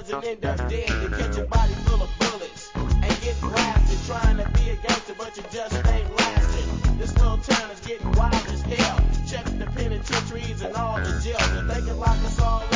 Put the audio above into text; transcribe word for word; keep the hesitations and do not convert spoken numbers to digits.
drugs and end up dead. You catch your body full of bullets and get blasted. Trying to be a gangster, but you just ain't lasting. This little town is getting wild as hell. Check the penitentiaries and all the jails. If they can lock us all